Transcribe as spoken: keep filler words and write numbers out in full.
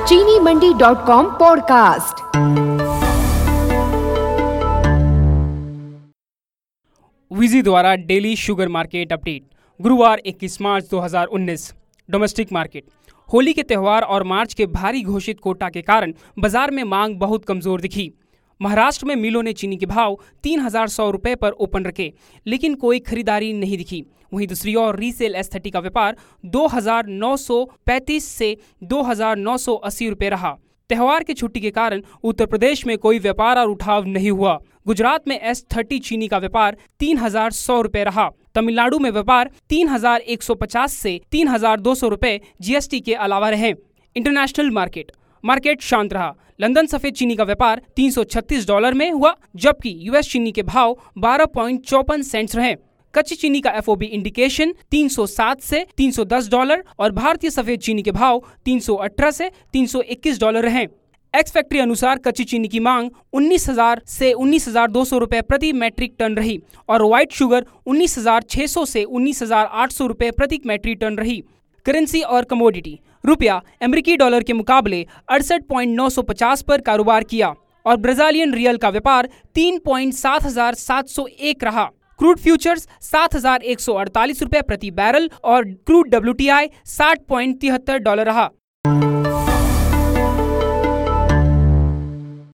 चीनी Mandi dot com podcast. विजी द्वारा डेली शुगर मार्केट अपडेट गुरुवार इक्कीस मार्च दो हज़ार उन्नीस। Domestic market. होली के त्यौहार और मार्च के भारी घोषित कोटा के कारण बाजार में मांग बहुत कमजोर दिखी। महाराष्ट्र में मिलों ने चीनी के भाव तीन हजार सौ रुपए पर ओपन रखे, लेकिन कोई खरीदारी नहीं दिखी। वहीं दूसरी ओर रीसेल एस थर्टी का व्यापार दो हजार नौ सौ पैंतीस से दो हजार नौ सौ अस्सी रुपए रहा। त्यौहार की छुट्टी के कारण उत्तर प्रदेश में कोई व्यापार और उठाव नहीं हुआ। गुजरात में एस थर्टी चीनी का व्यापार तीन हजार सौ रुपए रहा। तमिलनाडु में व्यापार तीन हजार एक सौ पचास से तीन हजार दो सौ रुपए जीएसटी के अलावा रहे। इंटरनेशनल मार्केट मार्केट शांत रहा। लंदन सफेद चीनी का व्यापार तीन सौ छत्तीस डॉलर में हुआ, जबकि यूएस चीनी के भाव बारह पॉइंट चौपन सेंट्स रहे। कच्ची चीनी का एफओबी इंडिकेशन तीन सौ सात से तीन सौ दस डॉलर और भारतीय सफेद चीनी के भाव तीन सौ अठारह से तीन सौ इक्कीस डॉलर रहे। एक्स फैक्ट्री अनुसार कच्ची चीनी की मांग उन्नीस हजार से उन्नीस हजार दो सौ रुपए प्रति मैट्रिक टन रही और व्हाइट शुगर उन्नीस हजार छह सौ से उन्नीस हजार आठ सौ रुपए प्रति मैट्रिक टन रही। करेंसी और कमोडिटी। रुपया अमेरिकी डॉलर के मुकाबले अड़सठ पॉइंट नौ सौ पचास पर कारोबार किया और ब्राजीलियन रियल का व्यापार तीन पॉइंट सात हजार सात सौ एक रहा। क्रूड फ्यूचर्स सात हजार एक सौ अड़तालीस रुपए प्रति बैरल और क्रूड डब्ल्यूटीआई साठ पॉइंट तिहत्तर डॉलर रहा।